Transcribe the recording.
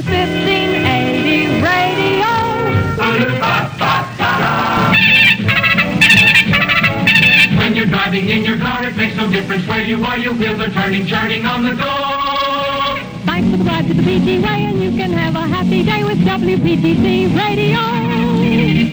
1580 radio. When you're driving in your car, it makes no difference where you are. Your wheels are turning, charting on the go. Thanks for the ride to the PTway, and you can have a happy day with WPTC radio.